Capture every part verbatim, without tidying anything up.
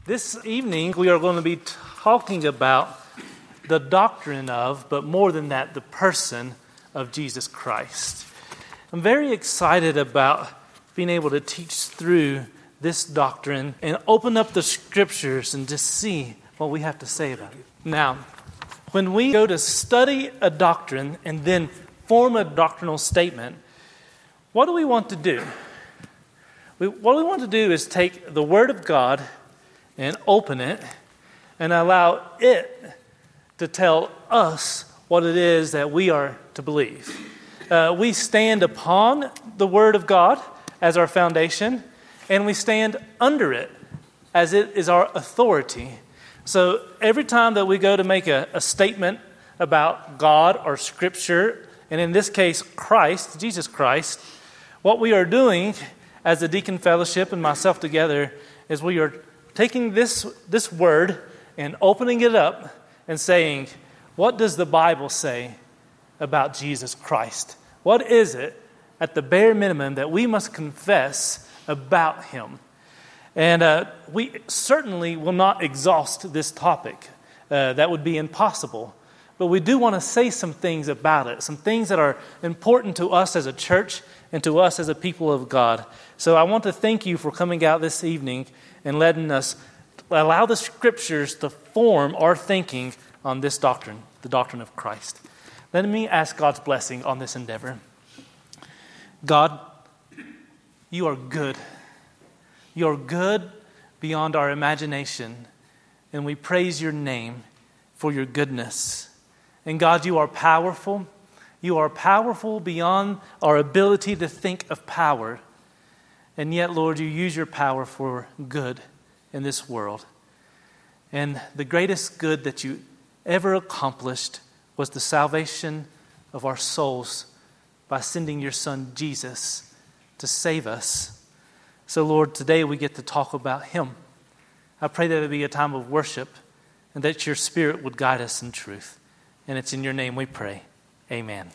This evening, we are going to be talking about the doctrine of, but more than that, the person of Jesus Christ. I'm very excited about being able to teach through this doctrine and open up the scriptures and just see what we have to say about it. Now, when we go to study a doctrine and then form a doctrinal statement, what do we want to do? We, what we want to do is take the Word of God and open it and allow it to tell us what it is that we are to believe. Uh, we stand upon the Word of God as our foundation, and we stand under it as it is our authority. So every time that we go to make a, a statement about God or Scripture, and in this case, Christ, Jesus Christ, what we are doing as the Deacon Fellowship and myself together is we are taking this, this word and opening it up and saying, what does the Bible say about Jesus Christ? What is it, at the bare minimum, that we must confess about Him? And uh, we certainly will not exhaust this topic. Uh, that would be impossible. But we do want to say some things about it, some things that are important to us as a church and to us as a people of God. So I want to thank you for coming out this evening and letting us allow the Scriptures to form our thinking on this doctrine, the doctrine of Christ. Let me ask God's blessing on this endeavor. God, you are good. You are good beyond our imagination, and we praise your name for your goodness. And God, you are powerful. You are powerful beyond our ability to think of power. And yet, Lord, you use your power for good in this world. And the greatest good that you ever accomplished was the salvation of our souls by sending your Son, Jesus, to save us. So, Lord, today we get to talk about Him. I pray that it would be a time of worship and that your Spirit would guide us in truth. And it's in your name we pray. Amen.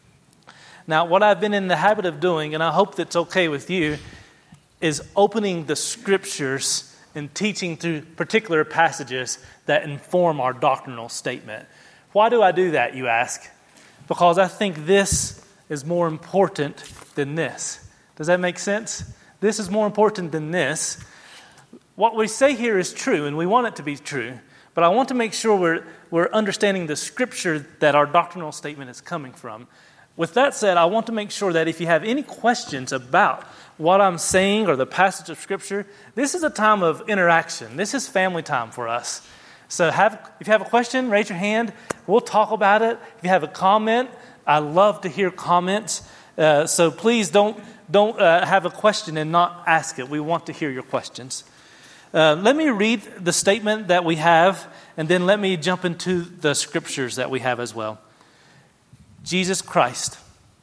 Now, what I've been in the habit of doing, and I hope that's okay with you, is opening the Scriptures and teaching through particular passages that inform our doctrinal statement. Why do I do that, you ask? Because I think this is more important than this. Does that make sense? This is more important than this. What we say here is true, and we want it to be true, but I want to make sure we're, we're understanding the Scripture that our doctrinal statement is coming from. With that said, I want to make sure that if you have any questions about what I'm saying or the passage of Scripture, this is a time of interaction. This is family time for us. So have, if you have a question, raise your hand. We'll talk about it. If you have a comment, I love to hear comments. Uh, so please don't, don't uh, have a question and not ask it. We want to hear your questions. Uh, let me read the statement that we have, and then let me jump into the Scriptures that we have as well. Jesus Christ.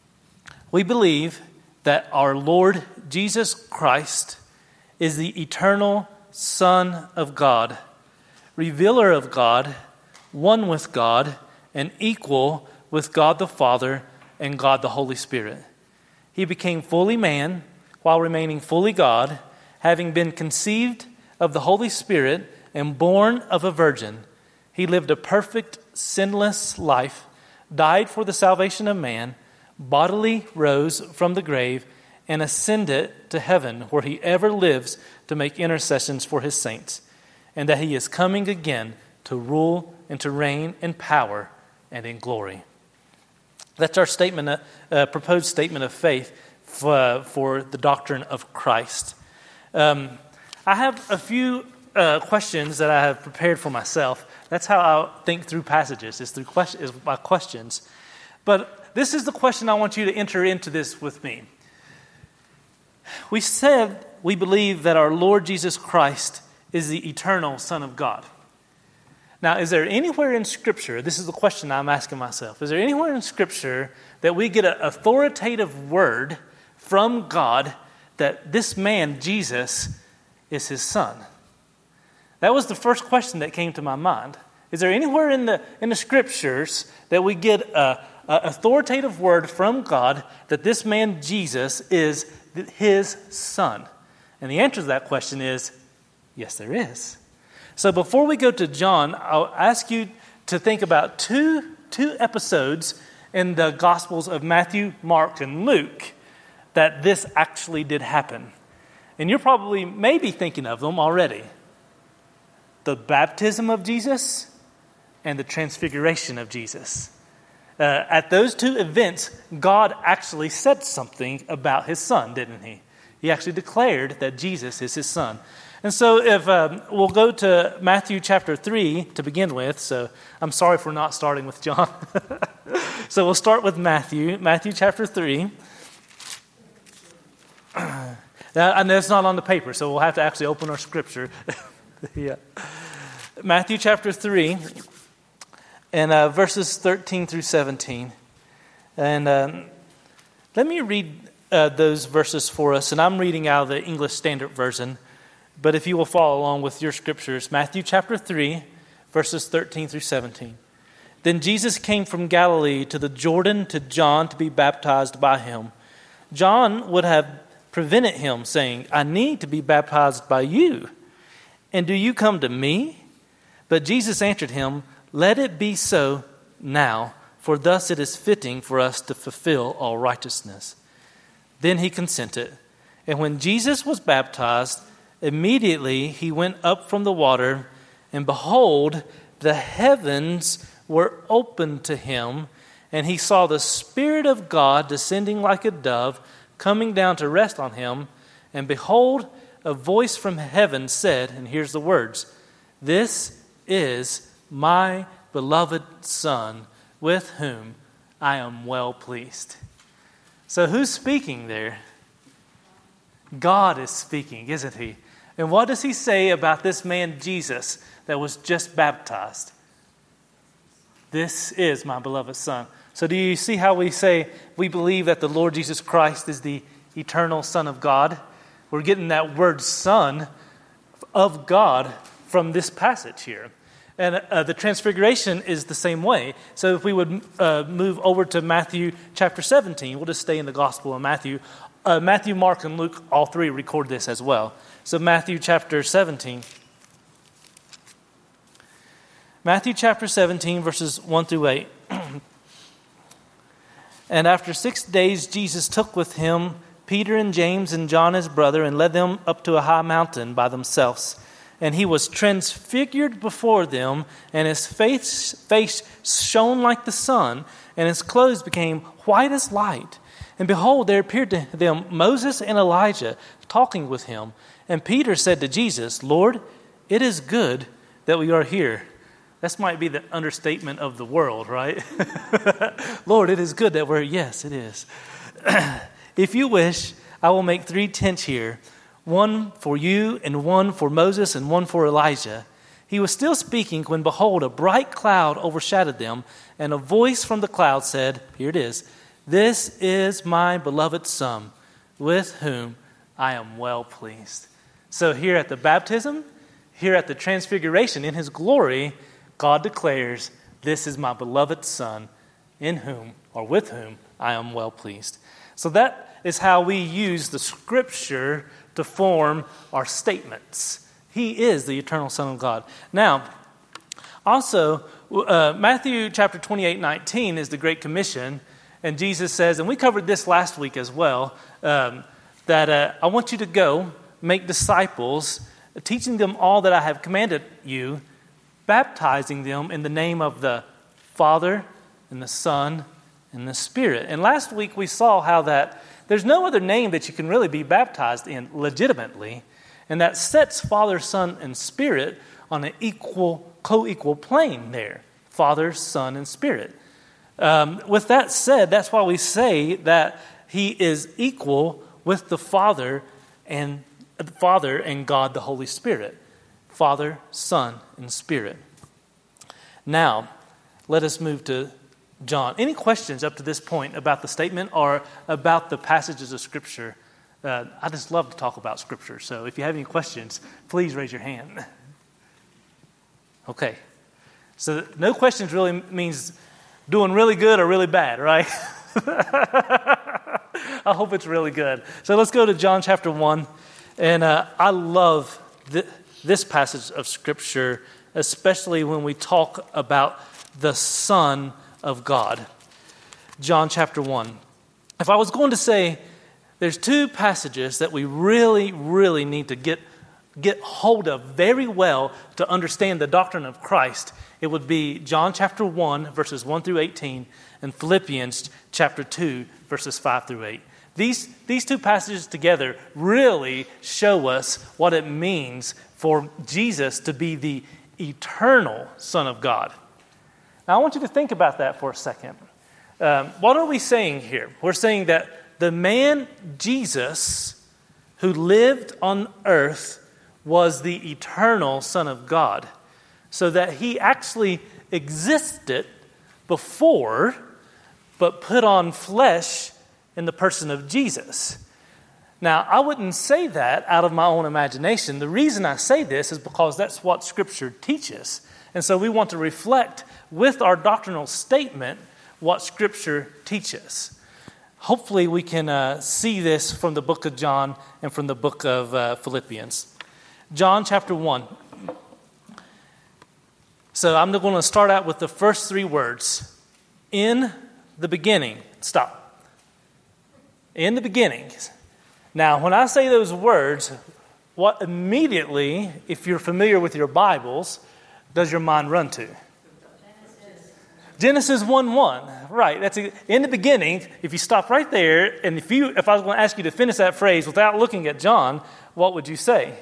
We believe that our Lord Jesus Christ is the eternal Son of God, revealer of God, one with God, and equal with God the Father and God the Holy Spirit. He became fully man while remaining fully God, having been conceived of the Holy Spirit and born of a virgin. He lived a perfect, sinless life, died for the salvation of man, bodily rose from the grave, and ascended to heaven, where he ever lives to make intercessions for his saints, and that he is coming again to rule and to reign in power and in glory. That's our statement, uh, uh, proposed statement of faith for, uh, for the doctrine of Christ. Um, I have a few uh, questions that I have prepared for myself. That's how I think through passages, is through question, is by questions. But this is the question I want you to enter into this with me. We said we believe that our Lord Jesus Christ is the eternal Son of God. Now, is there anywhere in Scripture, this is the question I'm asking myself, is there anywhere in Scripture that we get an authoritative word from God that this man, Jesus, is his Son? That was the first question that came to my mind. Is there anywhere in the in the Scriptures that we get a, a authoritative word from God that this man, Jesus, is his Son? And the answer to that question is, yes, there is. So before we go to John, I'll ask you to think about two, two episodes in the Gospels of Matthew, Mark, and Luke that this actually did happen. And you're probably maybe thinking of them already. The baptism of Jesus and the transfiguration of Jesus. Uh, at those two events, God actually said something about his son, didn't he? He actually declared that Jesus is his son. And so if um, we'll go to Matthew chapter three to begin with. So I'm sorry for not starting with John. So we'll start with Matthew, Matthew chapter three. Now, and it's not on the paper, so we'll have to actually open our scripture. Yeah, Matthew chapter three, and uh, verses thirteen through seventeen. And um, let me read uh, those verses for us. And I'm reading out of the English Standard Version. But if you will follow along with your scriptures, Matthew chapter three, verses thirteen through seventeen. Then Jesus came from Galilee to the Jordan to John to be baptized by him. John would have prevented him, saying, I need to be baptized by you, and do you come to me? But Jesus answered him, let it be so now, for thus it is fitting for us to fulfill all righteousness. Then he consented. And when Jesus was baptized, immediately he went up from the water, and behold, the heavens were opened to him, and he saw the Spirit of God descending like a dove, coming down to rest on him. And behold, a voice from heaven said, and here's the words, this is my beloved Son, with whom I am well pleased. So who's speaking there? God is speaking, isn't he? And what does he say about this man Jesus that was just baptized? This is my beloved Son. So do you see how we say we believe that the Lord Jesus Christ is the eternal Son of God? We're getting that word Son of God from this passage here. And uh, the transfiguration is the same way. So if we would uh, move over to Matthew chapter seventeen, we'll just stay in the Gospel of Matthew. Uh, Matthew, Mark, and Luke, all three record this as well. So Matthew chapter seventeen. Matthew chapter seventeen, verses one through eight. And after six days, Jesus took with him Peter and James and John his brother, and led them up to a high mountain by themselves. And he was transfigured before them, and his face, face shone like the sun, and his clothes became white as light. And behold, there appeared to them Moses and Elijah talking with him. And Peter said to Jesus, Lord, it is good that we are here. This might be the understatement of the world, right? Lord, it is good that we're, yes, it is. If you wish, I will make three tents here, one for you and one for Moses and one for Elijah. He was still speaking when, behold, a bright cloud overshadowed them, and a voice from the cloud said, here it is, this is my beloved Son, with whom I am well pleased. So here at the baptism, here at the transfiguration, in his glory, God declares, this is my beloved Son, in whom, or with whom, I am well pleased. So that is how we use the Scripture to form our statements. He is the eternal Son of God. Now, also, uh, Matthew chapter twenty-eight, nineteen is the Great Commission, and Jesus says, and we covered this last week as well, um, that uh, I want you to go make disciples, teaching them all that I have commanded you, baptizing them in the name of the Father and the Son and the Spirit. And last week we saw how that there's no other name that you can really be baptized in legitimately, and that sets Father, Son, and Spirit on an equal, co-equal plane there. Father, Son, and Spirit. Um, with that said, that's why we say that he is equal with the Father and the Father and God the Holy Spirit. Father, Son, and Spirit. Now, let us move to John. Any questions up to this point about the statement or about the passages of Scripture? Uh, I just love to talk about Scripture, so if you have any questions, please raise your hand. Okay. So no questions really means doing really good or really bad, right? I hope it's really good. So let's go to John chapter one. And uh, I love th- this passage of Scripture, especially when we talk about the Son of God. John chapter one. If I was going to say there's two passages that we really, really need to get, get hold of very well to understand the doctrine of Christ, it would be John chapter one, verses one through eighteen, and Philippians chapter two, verses five through eight. These, these two passages together really show us what it means for Jesus to be the eternal Son of God. Now, I want you to think about that for a second. Um, what are we saying here? We're saying that the man Jesus who lived on earth was the eternal Son of God, so that he actually existed before, but put on flesh in the person of Jesus. Now, I wouldn't say that out of my own imagination. The reason I say this is because that's what Scripture teaches. And so we want to reflect with our doctrinal statement what Scripture teaches. Hopefully we can uh, see this from the book of John and from the book of uh, Philippians. John chapter one. So I'm going to start out with the first three words. In the beginning. Stop. In the beginning. Now, when I say those words, what immediately, if you're familiar with your Bibles, does your mind run to? Genesis. Genesis one one. Right. That's a, in the beginning. If you stop right there, and if you, if I was going to ask you to finish that phrase without looking at John, what would you say?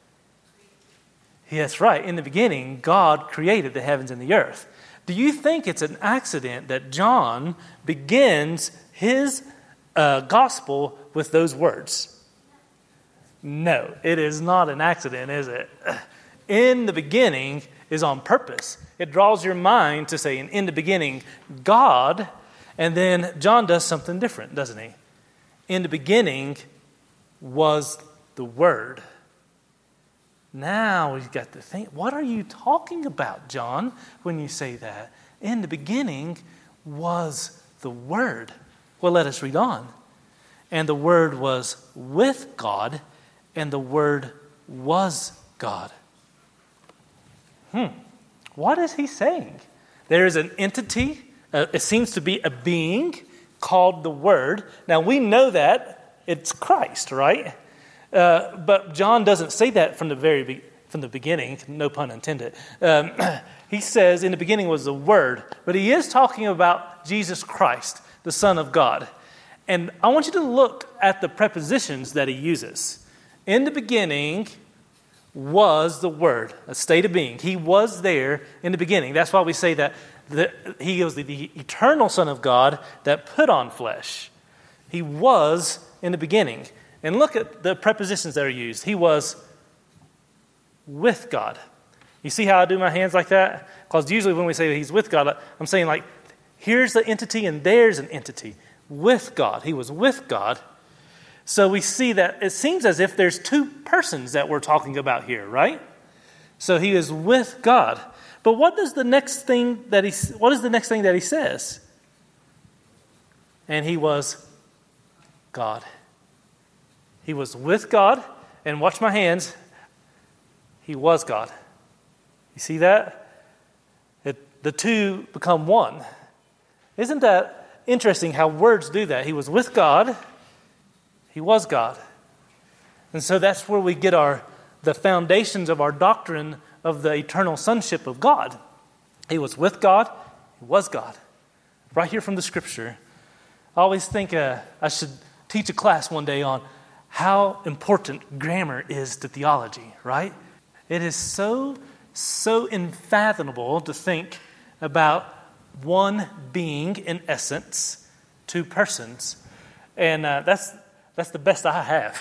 Yes, right. In the beginning, God created the heavens and the earth. Do you think it's an accident that John begins his uh, gospel with those words? No, it is not an accident, is it? In the beginning is on purpose. It draws your mind to say, in the beginning, God, and then John does something different, doesn't he? In the beginning was the Word. Now we've got to think, what are you talking about, John, when you say that? In the beginning was the Word. Well, let us read on. And the Word was with God, and the Word was God. Hmm. What is he saying? There is an entity, uh, it seems to be a being called the Word. Now we know that it's Christ, right? Uh, but John doesn't say that from the very be- from the beginning, no pun intended. Um, he says in the beginning was the Word, but he is talking about Jesus Christ, the Son of God. And I want you to look at the prepositions that he uses. In the beginning was the Word, a state of being. He was there in the beginning. That's why we say that the, he was the, the eternal Son of God that put on flesh. He was in the beginning. And look at the prepositions that are used. He was with God. You see how I do my hands like that? Because usually when we say he's with God, I'm saying like, here's the entity and there's an entity. With God. He was with God. So we see that it seems as if there's two persons that we're talking about here, right? So he is with God. But what does the next thing that he what is the next thing that he says? And he was God. He was with God, and watch my hands, he was God. You see that? It, the two become one. Isn't that interesting how words do that? He was with God, he was God. And so that's where we get our the foundations of our doctrine of the eternal sonship of God. He was with God, he was God. Right here from the Scripture. I always think uh, I should teach a class one day on how important grammar is to theology, right? It is so, so unfathomable to think about one being in essence, two persons. And uh, that's that's the best I have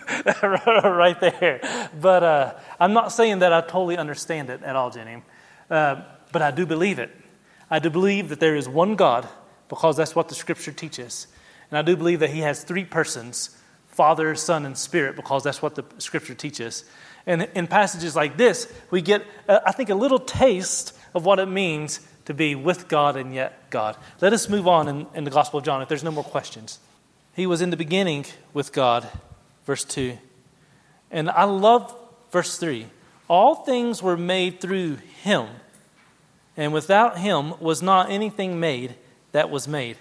right there. But uh, I'm not saying that I totally understand it at all, Jenny. Uh, but I do believe it. I do believe that there is one God because that's what the Scripture teaches. And I do believe that he has three persons, Father, Son, and Spirit, because that's what the Scripture teaches. And in passages like this, we get, uh, I think, a little taste of what it means to be with God and yet God. Let us move on in, in the Gospel of John if there's no more questions. He was in the beginning with God, verse two. And I love verse three. All things were made through him, and without him was not anything made that was made.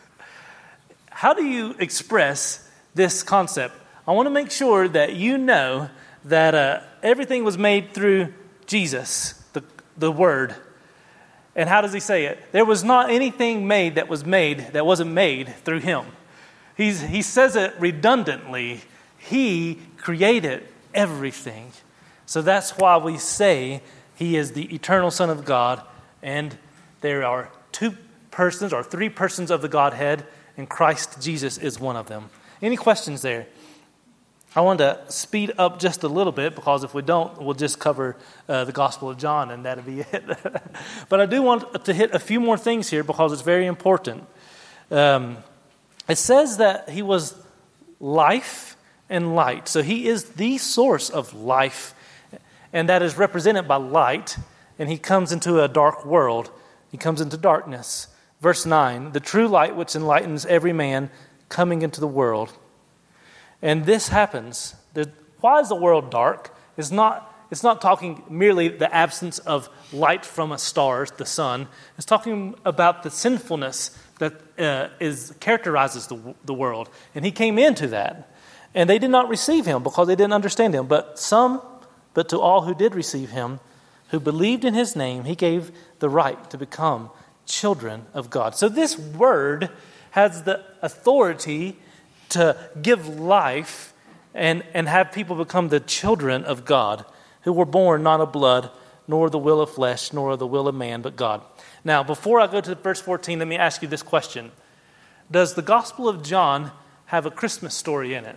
How do you express this concept? I want to make sure that you know that uh, everything was made through Jesus, the, the Word. And how does he say it? There was not anything made that was made that wasn't made through him. He's, he says it redundantly. He created everything. So that's why we say he is the eternal Son of God, and there are two persons or three persons of the Godhead, and Christ Jesus is one of them. Any questions there? I want to speed up just a little bit, because if we don't, we'll just cover uh, the Gospel of John, and that'll be it. But I do want to hit a few more things here, because it's very important. Um, it says that he was life and light. So he is the source of life, and that is represented by light. And he comes into a dark world. He comes into darkness. Verse nine, the true light which enlightens every man coming into the world. And this happens. The, why is the world dark? It's not, it's not talking merely the absence of light from a star, the sun. It's talking about the sinfulness that uh, is characterizes the, the world. And he came into that. And they did not receive him because they didn't understand him. But some, but to all who did receive him, who believed in his name, he gave the right to become children of God. So this word has the authority to give life and, and have people become the children of God, who were born not of blood, nor the will of flesh, nor the will of man, but God. Now, before I go to verse fourteen, let me ask you this question. Does the Gospel of John have a Christmas story in it?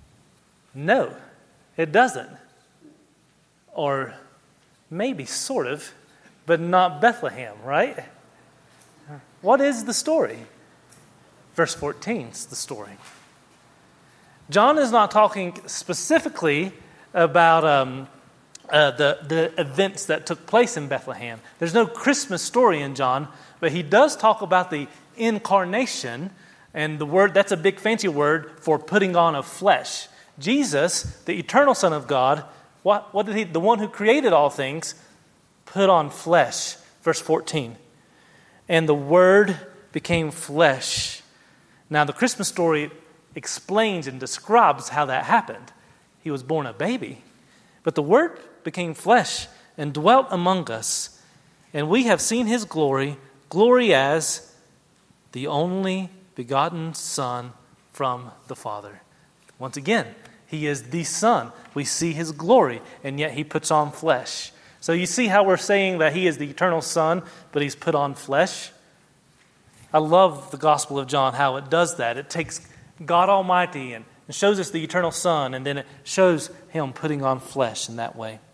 No, it doesn't. Or maybe sort of, but not Bethlehem, right? What is the story? Verse fourteen is the story. John is not talking specifically about um, uh, the, the events that took place in Bethlehem. There's no Christmas story in John, but he does talk about the incarnation, and the word, that's a big fancy word for putting on of flesh. Jesus, the eternal Son of God, what, what did he, the one who created all things, put on flesh. Verse fourteen. And the Word became flesh. Now, the Christmas story explains and describes how that happened. He was born a baby, but the Word became flesh and dwelt among us, and we have seen his glory, glory as the only begotten Son from the Father. Once again, he is the Son. We see his glory, and yet he puts on flesh. So you see how we're saying that he is the eternal Son, but he's put on flesh? I love the Gospel of John, how it does that. It takes God Almighty and shows us the eternal Son, and then it shows him putting on flesh in that way.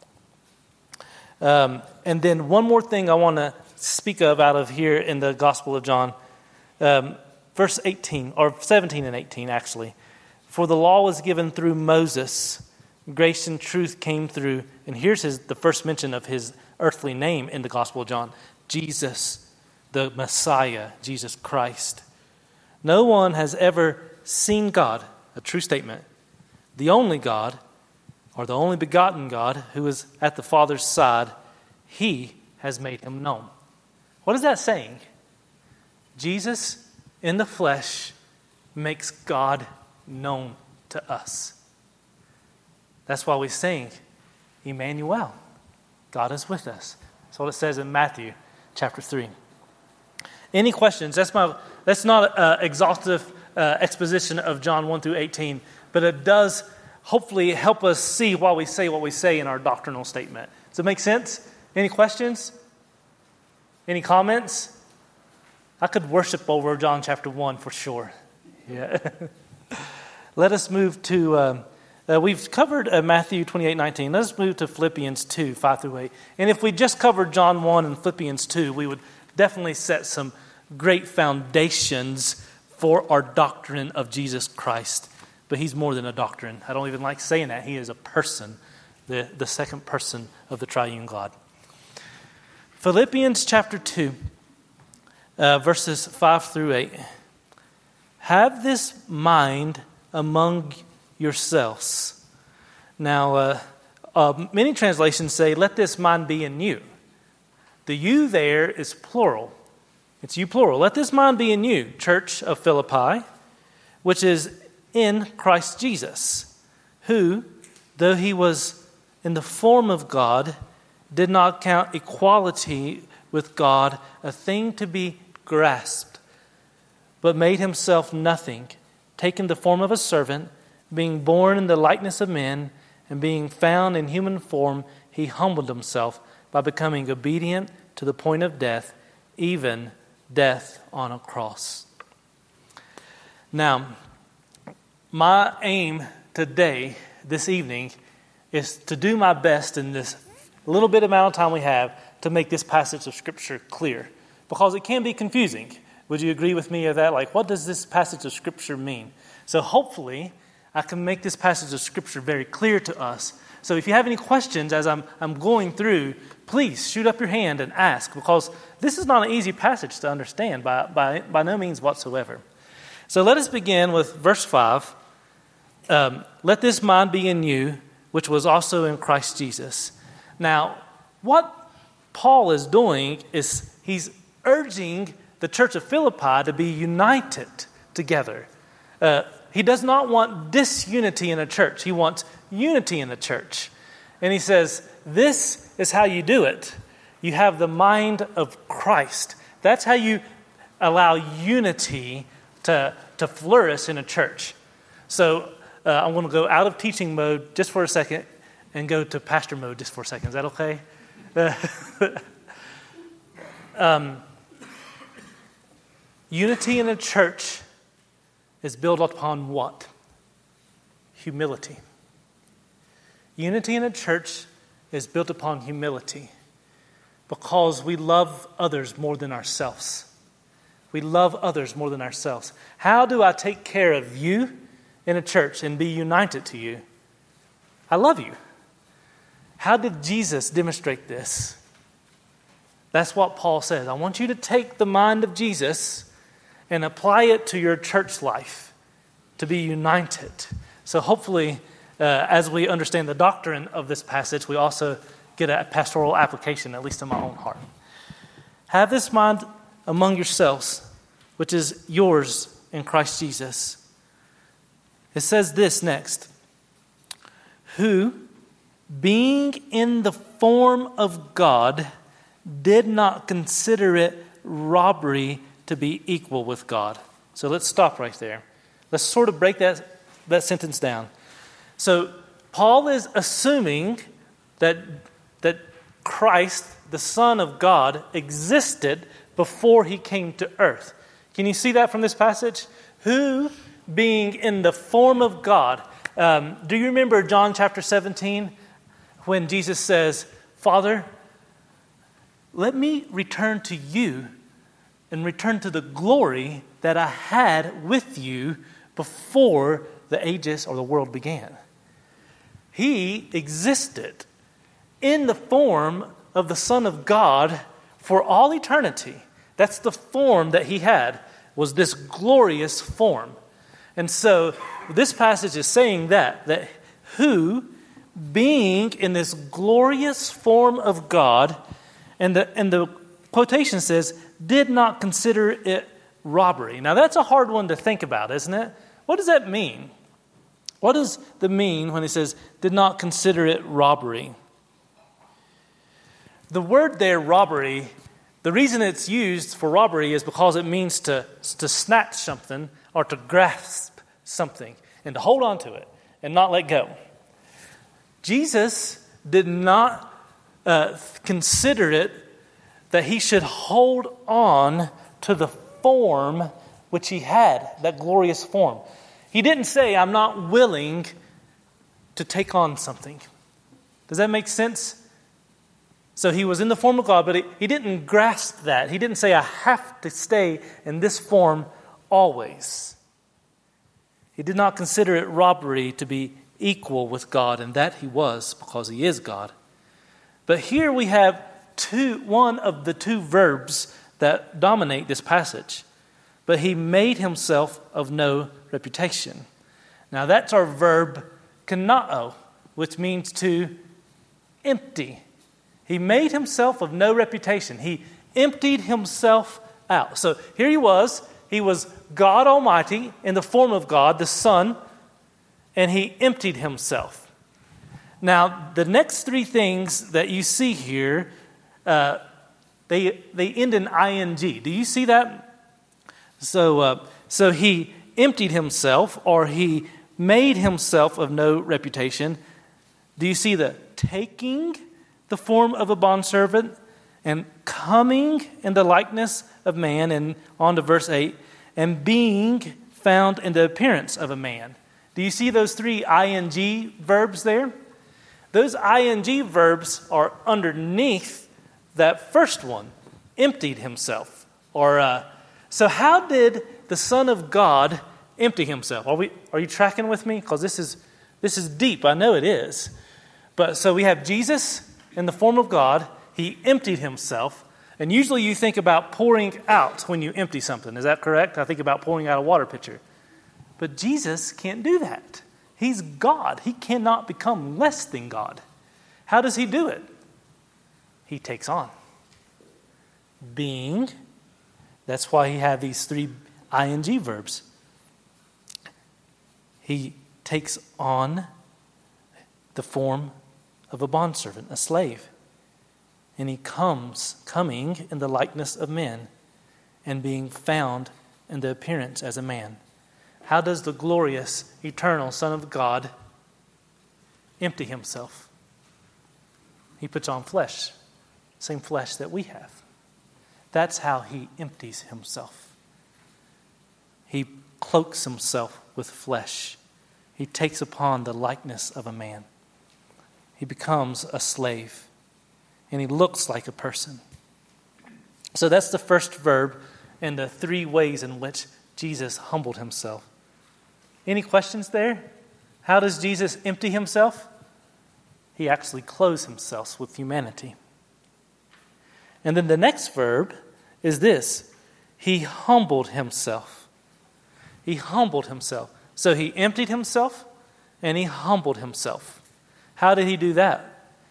Um, and then one more thing I want to speak of out of here in the Gospel of John. Um, verse eighteen, or seventeen and eighteen actually. For the law was given through Moses, grace and truth came through, and here's his, the first mention of his earthly name in the Gospel of John, Jesus, the Messiah, Jesus Christ. No one has ever seen God, a true statement. The only God, or the only begotten God, who is at the Father's side, he has made him known. What is that saying? Jesus in the flesh makes God known to us. That's why we sing, Emmanuel, God is with us. That's what it says in Matthew chapter three. Any questions? That's my. That's not an exhaustive uh, exposition of John one through eighteen, but it does hopefully help us see why we say what we say in our doctrinal statement. Does it make sense? Any questions? Any comments? I could worship over John chapter one for sure. Yeah. Let us move to, uh, uh, we've covered uh, Matthew twenty-eight nineteen. Let us move to Philippians two, five through eight. And if we just covered John one and Philippians two, we would definitely set some great foundations for our doctrine of Jesus Christ. But he's more than a doctrine. I don't even like saying that. He is a person, the, the second person of the triune God. Philippians chapter two, uh, verses five through eight. Have this mind among yourselves. Now, uh, Uh, many translations say, let this mind be in you. The you there is plural. It's you plural. Let this mind be in you, church of Philippi, which is in Christ Jesus, who, though he was in the form of God, did not count equality with God a thing to be grasped, but made himself nothing, taking the form of a servant, being born in the likeness of men, and being found in human form, he humbled himself by becoming obedient to the point of death, even death on a cross. Now, my aim today, this evening, is to do my best in this little bit amount of time we have to make this passage of Scripture clear, because it can be confusing. Would you agree with me of that? Like, what does this passage of Scripture mean? So hopefully, I can make this passage of Scripture very clear to us. So if you have any questions as I'm I'm going through, please shoot up your hand and ask, because this is not an easy passage to understand by, by, by no means whatsoever. So let us begin with verse five. Um, Let this mind be in you, which was also in Christ Jesus. Now, what Paul is doing is he's urging the church of Philippi to be united together. Uh, he does not want disunity in a church. He wants unity in the church. And he says, this is how you do it. You have the mind of Christ. That's how you allow unity to, to flourish in a church. So uh, I'm going to go out of teaching mode just for a second and go to pastor mode just for a second. Is that okay? Uh, um, unity in a church is built upon what? Humility. Unity in a church is built upon humility because we love others more than ourselves. We love others more than ourselves. How do I take care of you in a church and be united to you? I love you. How did Jesus demonstrate this? That's what Paul says. I want you to take the mind of Jesus and apply it to your church life to be united. So hopefully, uh, as we understand the doctrine of this passage, we also get a pastoral application, at least in my own heart. Have this mind among yourselves, which is yours in Christ Jesus. It says this next. Who, being in the form of God, did not consider it robbery to be equal with God. So let's stop right there. Let's sort of break that, that sentence down. So Paul is assuming that, that Christ, the Son of God, existed before he came to earth. Can you see that from this passage? Who, being in the form of God. Um, do you remember John chapter seventeen when Jesus says, Father, let me return to you and return to the glory that I had with you before the ages or the world began. He existed in the form of the Son of God for all eternity. That's the form that he had, was this glorious form. And so this passage is saying that, that who, being in this glorious form of God, and the, and the quotation says, did not consider it robbery. Now that's a hard one to think about, isn't it? What does that mean? What does the mean when he says, did not consider it robbery? The word there, robbery, the reason it's used for robbery is because it means to, to snatch something or to grasp something and to hold on to it and not let go. Jesus did not uh, consider it that he should hold on to the form which he had, that glorious form. He didn't say, I'm not willing to take on something. Does that make sense? So he was in the form of God, but he, he didn't grasp that. He didn't say, I have to stay in this form always. He did not consider it robbery to be equal with God, and that he was because he is God. But here we have two, one of the two verbs that dominate this passage. But he made himself of no reputation. Now that's our verb kanao, which means to empty. He made himself of no reputation. He emptied himself out. So here he was. He was God Almighty in the form of God, the Son, and he emptied himself. Now, the next three things that you see here, uh, they they end in ing. Do you see that? So, uh, so he emptied himself, or he made himself of no reputation. Do you see the taking the form of a bondservant and coming in the likeness of man, and on to verse eight, and being found in the appearance of a man? Do you see those three ing verbs there? Those ing verbs are underneath that first one, emptied himself. Or uh, so how did the Son of God empty himself? Are we? Are you tracking with me? Because this is this is deep. I know it is. But so we have Jesus in the form of God. He emptied himself. And usually you think about pouring out when you empty something. Is that correct? I think about pouring out a water pitcher. But Jesus can't do that. He's God. He cannot become less than God. How does he do it? He takes on. Being. That's why he had these three ing verbs. He takes on the form of a bondservant, a slave. And he comes, coming in the likeness of men, and being found in the appearance as a man. How does the glorious, eternal Son of God empty himself? He puts on flesh, same flesh that we have. That's how he empties himself. He cloaks himself with flesh. He takes upon the likeness of a man. He becomes a slave. And he looks like a person. So that's the first verb and the three ways in which Jesus humbled himself. Any questions there? How does Jesus empty himself? He actually clothes himself with humanity. And then the next verb is this. He humbled himself. He humbled himself. So he emptied himself and he humbled himself. How did he do that?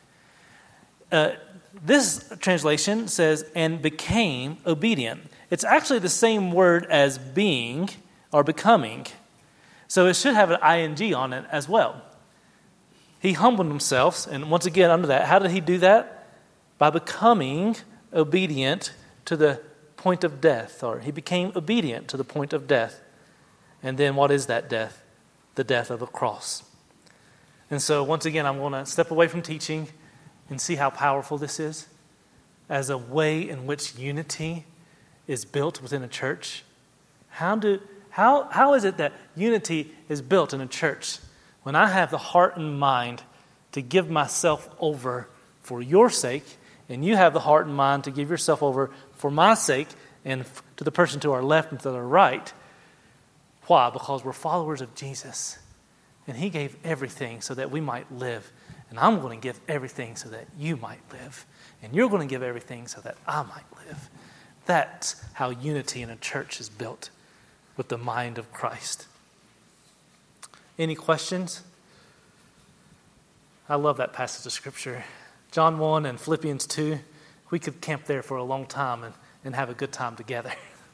Uh, this translation says, and became obedient. It's actually the same word as being or becoming. So it should have an ing on it as well. He humbled himself, and once again under that, how did he do that? By becoming obedient to the point of death, or he became obedient to the point of death. And then what is that death? The death of the cross. And so once again, I'm going to step away from teaching and see how powerful this is as a way in which unity is built within a church. How do how how is it that unity is built in a church when I have the heart and mind to give myself over for your sake, and you have the heart and mind to give yourself over for my sake and to the person to our left and to the right? Why? Because we're followers of Jesus. And he gave everything so that we might live. And I'm going to give everything so that you might live. And you're going to give everything so that I might live. That's how unity in a church is built, with the mind of Christ. Any questions? I love that passage of Scripture. John one and Philippians two. We could camp there for a long time and, and have a good time together.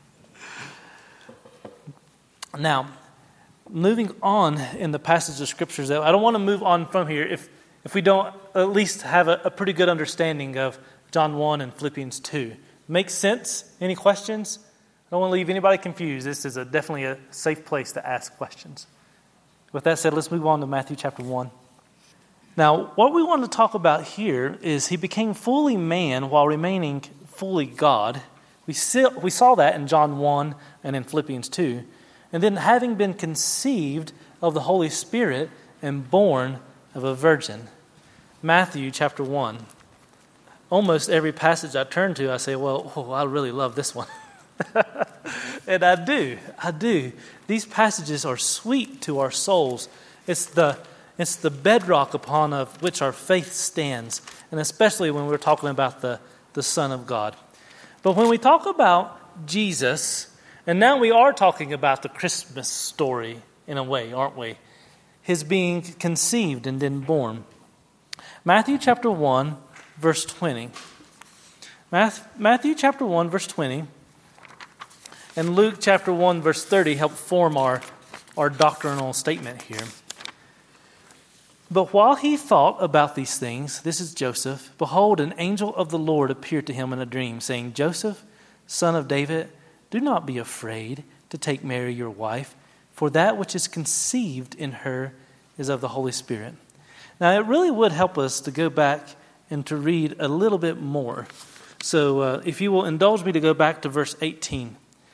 Now, moving on in the passage of Scriptures, I don't want to move on from here if if we don't at least have a, a pretty good understanding of John one and Philippians two. Makes sense? Any questions? I don't want to leave anybody confused. This is a, definitely a safe place to ask questions. With that said, let's move on to Matthew chapter one. Now, what we want to talk about here is he became fully man while remaining fully God. We see, we saw that in John one and in Philippians two. And then having been conceived of the Holy Spirit and born of a virgin. Matthew chapter one. Almost every passage I turn to, I say, well, oh, I really love this one. And I do. I do. These passages are sweet to our souls. It's the it's the bedrock upon of which our faith stands, and especially when we're talking about the, the Son of God. But when we talk about Jesus, and now we are talking about the Christmas story in a way, aren't we? His being conceived and then born. Matthew chapter one, verse twenty. Matthew chapter one, verse twenty, and Luke chapter one, verse thirty help form our, our doctrinal statement here. But while he thought about these things, this is Joseph, behold, an angel of the Lord appeared to him in a dream, saying, Joseph, son of David, do not be afraid to take Mary your wife, for that which is conceived in her is of the Holy Spirit. Now, it really would help us to go back and to read a little bit more. So uh, if you will indulge me to go back to verse eighteen.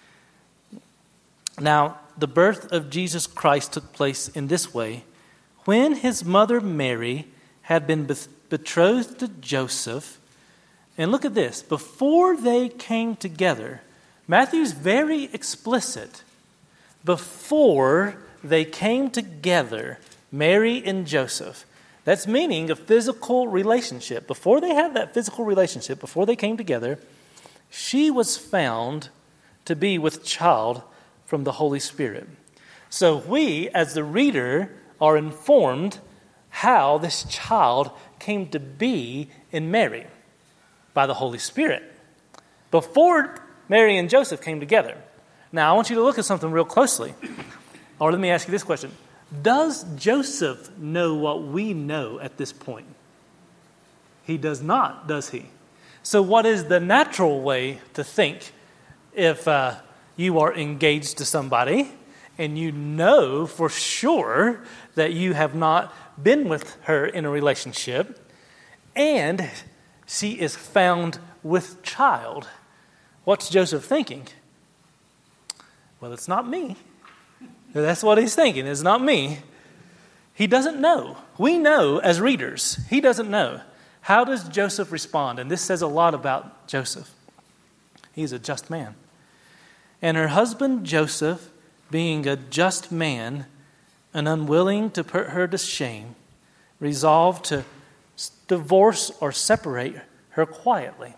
Now, the birth of Jesus Christ took place in this way. When his mother Mary had been betrothed to Joseph, and look at this, before they came together, Matthew's very explicit. Before they came together, Mary and Joseph. That's meaning a physical relationship. Before they had that physical relationship, before they came together, she was found to be with child from the Holy Spirit. So we, as the reader, are informed how this child came to be in Mary by the Holy Spirit. Before Mary and Joseph came together. Now, I want you to look at something real closely. Or let me ask you this question. Does Joseph know what we know at this point? He does not, does he? So what is the natural way to think if uh, you are engaged to somebody and you know for sure that you have not been with her in a relationship and she is found with child? What's Joseph thinking? Well, it's not me. That's what he's thinking. It's not me. He doesn't know. We know as readers. He doesn't know. How does Joseph respond? And this says a lot about Joseph. He's a just man. And her husband Joseph, being a just man and unwilling to put her to shame, resolved to divorce or separate her quietly.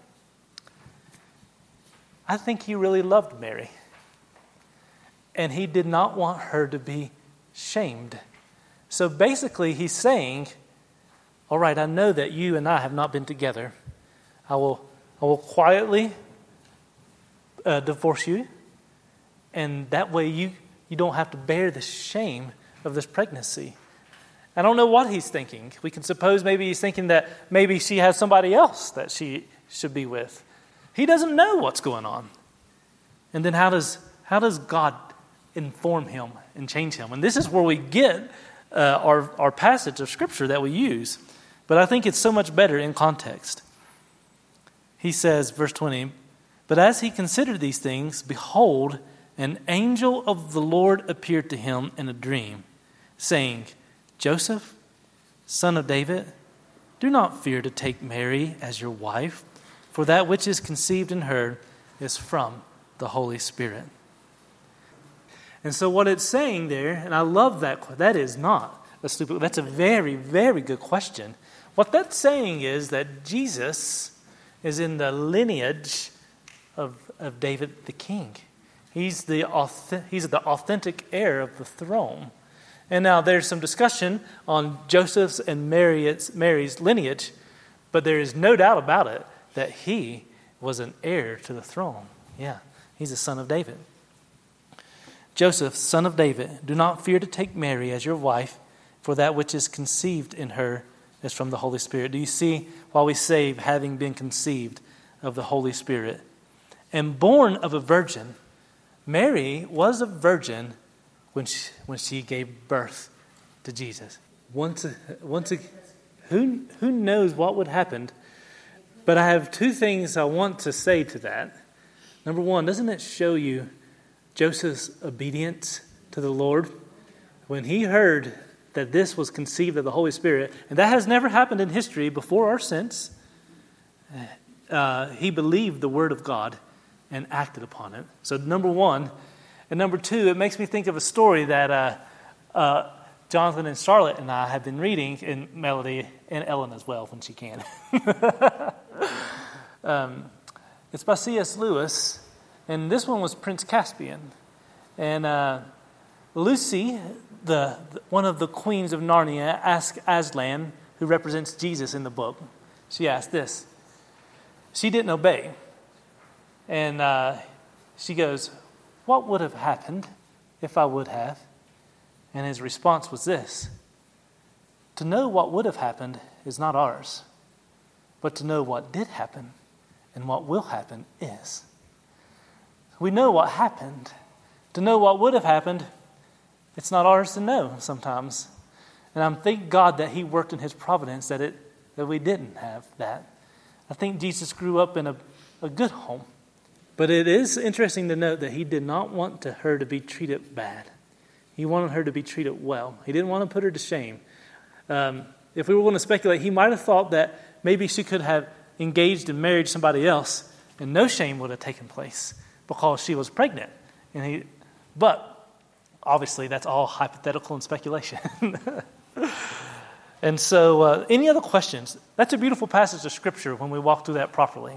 I think he really loved Mary. And he did not want her to be shamed. So basically he's saying, all right, I know that you and I have not been together. I will, I will quietly uh, divorce you. And that way you, you don't have to bear the shame of this pregnancy. I don't know what he's thinking. We can suppose maybe he's thinking that maybe she has somebody else that she should be with. He doesn't know what's going on. And then how does how does God inform him and change him? And this is where we get uh, our, our passage of Scripture that we use. But I think it's so much better in context. He says, verse twenty, but as he considered these things, behold, an angel of the Lord appeared to him in a dream, saying, Joseph, son of David, do not fear to take Mary as your wife, for that which is conceived in her is from the Holy Spirit. And so what it's saying there, and I love that, that is not a stupid, that's a very, very good question. What that's saying is that Jesus is in the lineage of, of David the king. He's the, he's the authentic heir of the throne. And now there's some discussion on Joseph's and Mary's, Mary's lineage, but there is no doubt about it that he was an heir to the throne. Yeah, he's a son of David. Joseph, son of David, do not fear to take Mary as your wife, for that which is conceived in her is from the Holy Spirit. Do you see why we say having been conceived of the Holy Spirit? And born of a virgin. Mary was a virgin when she, when she gave birth to Jesus. Once, once, who, who knows what would happen? But I have two things I want to say to that. Number one, doesn't it show you Joseph's obedience to the Lord? When he heard that this was conceived of the Holy Spirit, and that has never happened in history before or since, uh, he believed the word of God and acted upon it. So number one. And number two, it makes me think of a story that uh, uh, Jonathan and Charlotte and I have been reading, and Melody and Ellen as well when she can. um, it's by C S Lewis, and this one was Prince Caspian. And uh, Lucy, the, the one of the queens of Narnia, asked Aslan who represents Jesus in the book, she asked this. She didn't obey. And uh, she goes, what would have happened if I would have? And his response was this. To know what would have happened is not ours, but to know what did happen and what will happen is. We know what happened. To know what would have happened, it's not ours to know sometimes. And I'm thank God that he worked in his providence that it that we didn't have that. I think Jesus grew up in a, a good home. But it is interesting to note that he did not want to, her to be treated bad. He wanted her to be treated well. He didn't want to put her to shame. Um, if we were going to speculate, he might have thought that maybe she could have engaged and married somebody else and no shame would have taken place because she was pregnant. And he, but obviously that's all hypothetical and speculation. And so uh, any other questions? That's a beautiful passage of Scripture when we walk through that properly.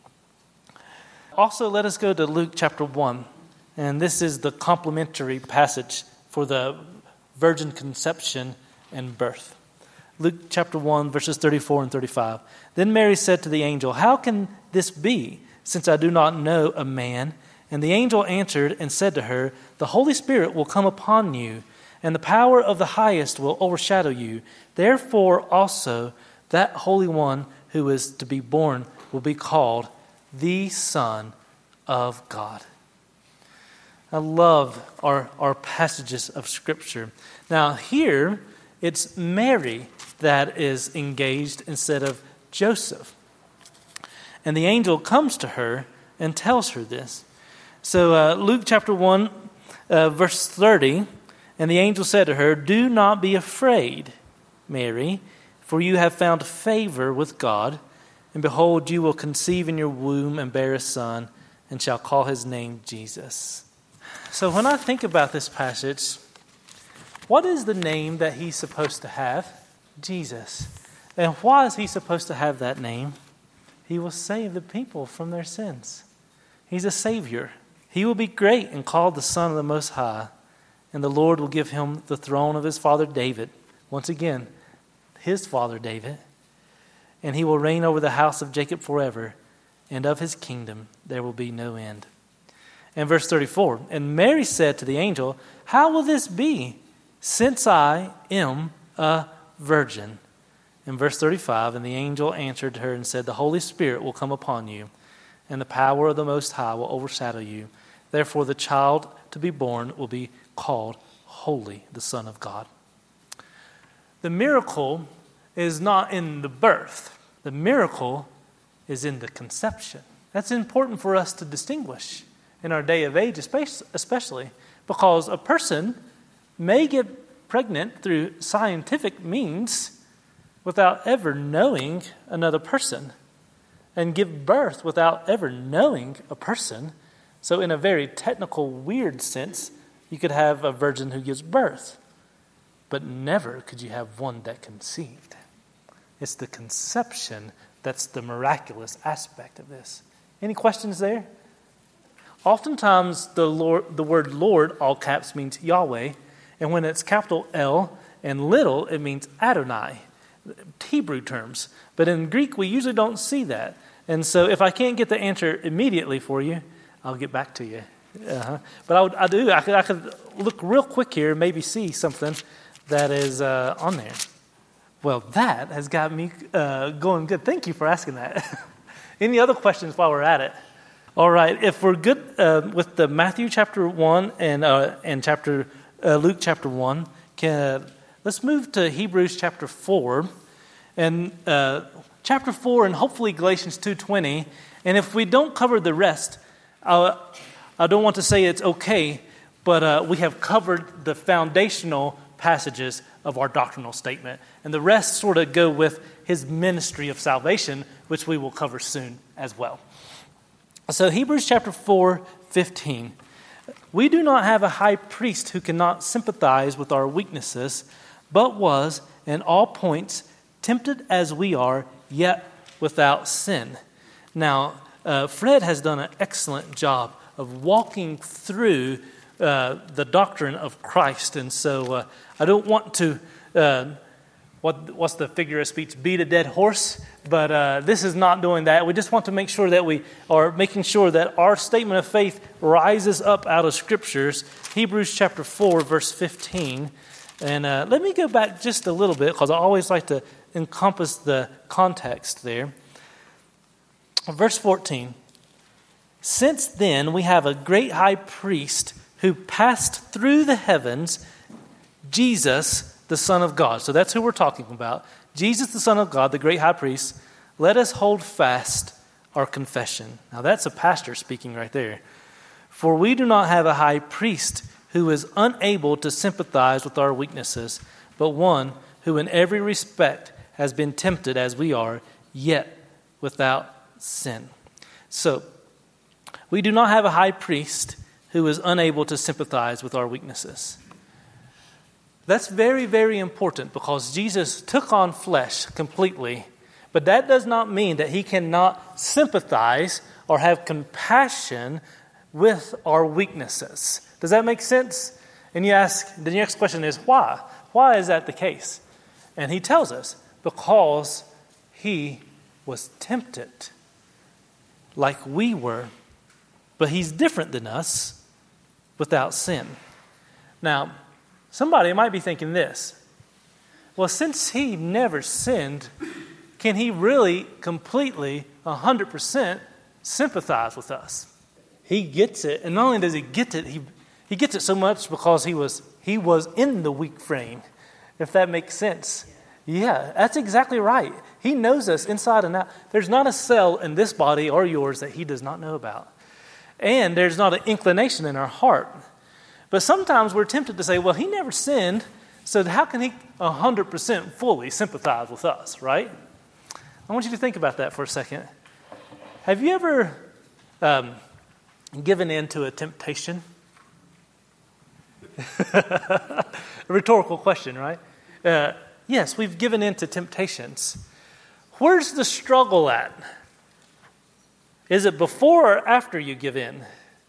Also, let us go to Luke chapter one. And this is the complementary passage for the virgin conception and birth. Luke chapter one, verses thirty-four and thirty-five. Then Mary said to the angel, how can this be, since I do not know a man? And the angel answered and said to her, the Holy Spirit will come upon you, and the power of the highest will overshadow you. Therefore also that Holy One who is to be born will be called the Son of God. I love our, our passages of Scripture. Now here, it's Mary that is engaged instead of Joseph. And the angel comes to her and tells her this. So uh, Luke chapter one, uh, verse thirty, and the angel said to her, do not be afraid, Mary, for you have found favor with God. And behold, you will conceive in your womb and bear a son, and shall call his name Jesus. So when I think about this passage, what is the name that he's supposed to have? Jesus. And why is he supposed to have that name? He will save the people from their sins. He's a Savior. He will be great and called the Son of the Most High. And the Lord will give him the throne of his father David. Once again, his father David. And he will reign over the house of Jacob forever. And of his kingdom there will be no end. And verse thirty-four, and Mary said to the angel, how will this be, since I am a virgin? In verse thirty-five, and the angel answered her and said, the Holy Spirit will come upon you, and the power of the Most High will overshadow you. Therefore the child to be born will be called Holy, the Son of God. The miracle is not in the birth. The miracle is in the conception. That's important for us to distinguish in our day of age, especially because a person may get pregnant through scientific means without ever knowing another person, and give birth without ever knowing a person. So in a very technical, weird sense, you could have a virgin who gives birth, but never could you have one that conceived. It's the conception that's the miraculous aspect of this. Any questions there? Oftentimes, the Lord, the word Lord, all caps, means Yahweh. And when it's capital L and little, it means Adonai, Hebrew terms. But in Greek, we usually don't see that. And so if I can't get the answer immediately for you, I'll get back to you. Uh-huh. But I, would, I do. I could, I could look real quick here and maybe see something that is uh, on there. Well, that has got me uh, going good. Thank you for asking that. Any other questions while we're at it? All right, if we're good uh, with the Matthew chapter one and uh, and chapter uh, Luke chapter one, can, uh, let's move to Hebrews chapter four, and uh, chapter four, and hopefully Galatians two twenty. And if we don't cover the rest, uh, I don't want to say it's okay, but uh, we have covered the foundational passages of our doctrinal statement, and the rest sort of go with his ministry of salvation, which we will cover soon as well. So Hebrews chapter four, fifteen. We do not have a high priest who cannot sympathize with our weaknesses, but was in all points tempted as we are, yet without sin. Now, uh, Fred has done an excellent job of walking through uh, the doctrine of Christ, and so uh, I don't want to uh, what what's the figure of speech, beat a dead horse, but uh, this is not doing that. We just want to make sure that we are making sure that our statement of faith rises up out of Scriptures. Hebrews chapter four, verse fifteen. And uh, let me go back just a little bit, because I always like to encompass the context there. Verse fourteen. Since then we have a great high priest who passed through the heavens, Jesus, the Son of God. So that's who we're talking about. Jesus, the Son of God, the great high priest. Let us hold fast our confession. Now that's a pastor speaking right there. For we do not have a high priest who is unable to sympathize with our weaknesses, but one who in every respect has been tempted as we are, yet without sin. So, we do not have a high priest who is unable to sympathize with our weaknesses. That's very, very important, because Jesus took on flesh completely, but that does not mean that he cannot sympathize or have compassion with our weaknesses. Does that make sense? And you ask, the next question is, why? Why is that the case? And he tells us, because he was tempted like we were, but he's different than us without sin. Now, somebody might be thinking this, well, since he never sinned, can he really completely, one hundred percent sympathize with us? He gets it, and not only does he get it, he he gets it so much because he was he was in the weak frame, if that makes sense. Yeah, that's exactly right. He knows us inside and out. There's not a cell in this body or yours that he does not know about. And there's not an inclination in our heart. But sometimes we're tempted to say, well, he never sinned, so how can he one hundred percent fully sympathize with us, right? I want you to think about that for a second. Have you ever um, given in to a temptation? A rhetorical question, right? Uh, yes, we've given in to temptations. Where's the struggle at? Is it before or after you give in?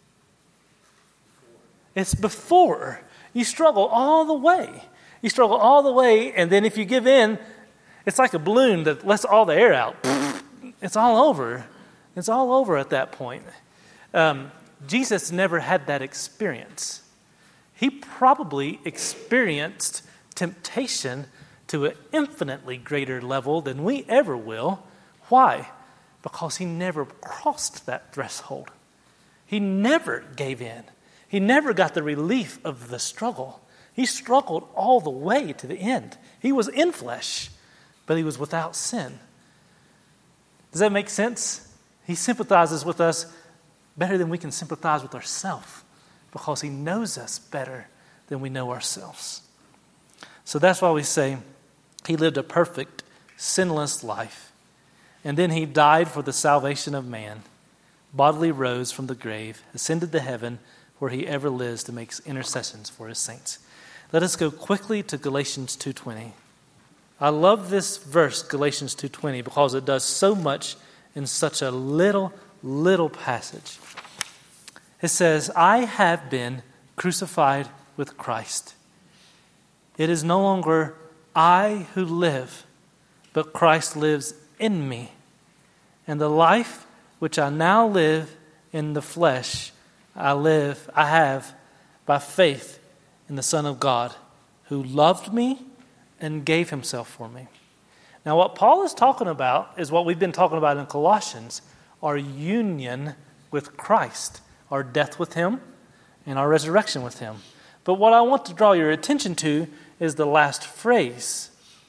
It's before. You struggle all the way. You struggle all the way, and then if you give in, it's like a balloon that lets all the air out. It's all over. It's all over at that point. Um, Jesus never had that experience. He probably experienced temptation to an infinitely greater level than we ever will. Why? Because he never crossed that threshold. He never gave in. He never got the relief of the struggle. He struggled all the way to the end. He was in flesh, but he was without sin. Does that make sense? He sympathizes with us better than we can sympathize with ourselves, because he knows us better than we know ourselves. So that's why we say he lived a perfect, sinless life. And then he died for the salvation of man, bodily rose from the grave, ascended to heaven, where he ever lives to make intercessions for his saints. Let us go quickly to Galatians two twenty. I love this verse, Galatians two twenty, because it does so much in such a little, little passage. It says, I have been crucified with Christ. It is no longer I who live, but Christ lives in me. And the life which I now live in the flesh, I live, I have by faith in the Son of God, who loved me and gave himself for me. Now, what Paul is talking about is what we've been talking about in Colossians, our union with Christ, our death with him, and our resurrection with him. But what I want to draw your attention to is the last phrase,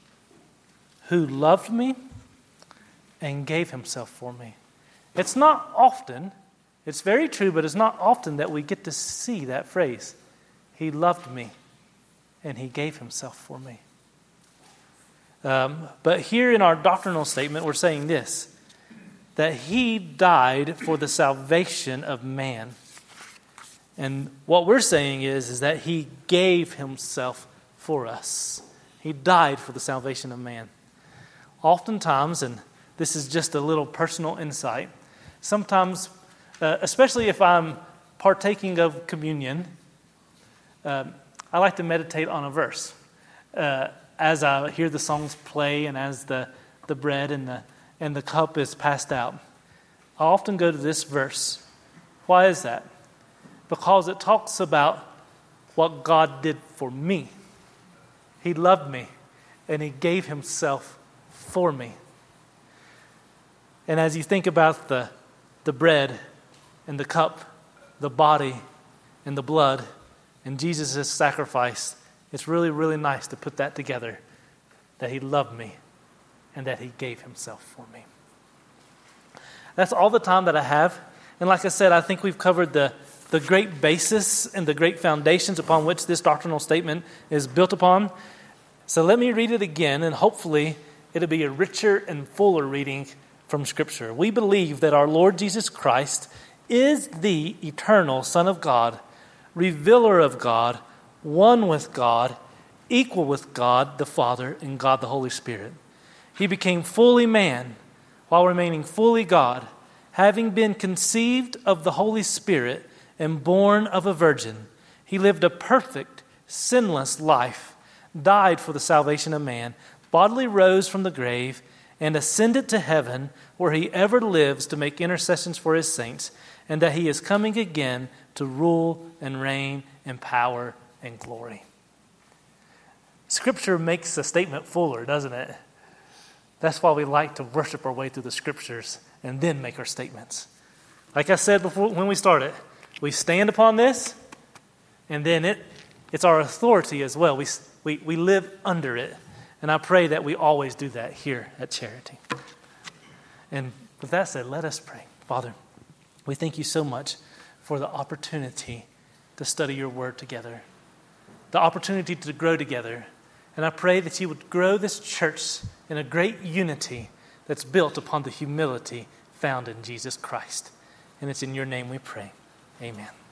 who loved me and gave himself for me. It's not often, it's very true, but it's not often that we get to see that phrase. He loved me and he gave himself for me. Um, but here in our doctrinal statement, we're saying this, that he died for the salvation of man. And what we're saying is, is that he gave himself for us. He died for the salvation of man. Oftentimes, and this is just a little personal insight, sometimes, uh, especially if I'm partaking of communion, uh, I like to meditate on a verse. Uh, as I hear the songs play and as the, the bread and the, and the cup is passed out, I often go to this verse. Why is that? Because it talks about what God did for me. He loved me, and He gave Himself for me. And as you think about the, the bread and the cup, the body and the blood, and Jesus' sacrifice, it's really, really nice to put that together, that He loved me and that He gave Himself for me. That's all the time that I have. And like I said, I think we've covered the, the great basis and the great foundations upon which this doctrinal statement is built upon. So let me read it again, and hopefully it'll be a richer and fuller reading from Scripture. We believe that our Lord Jesus Christ is the eternal Son of God, revealer of God, one with God, equal with God the Father and God the Holy Spirit. He became fully man while remaining fully God, having been conceived of the Holy Spirit and born of a virgin. He lived a perfect, sinless life, died for the salvation of man, bodily rose from the grave, and ascended to heaven, where He ever lives to make intercessions for His saints, and that He is coming again to rule and reign in power and glory. Scripture makes the statement fuller, doesn't it? That's why we like to worship our way through the Scriptures and then make our statements. Like I said before when we started, we stand upon this, and then it it's our authority as well. We, we, we live under it. And I pray that we always do that here at Charity. And with that said, let us pray. Father, we thank You so much for the opportunity to study Your Word together, the opportunity to grow together. And I pray that You would grow this church in a great unity that's built upon the humility found in Jesus Christ. And it's in Your name we pray. Amen.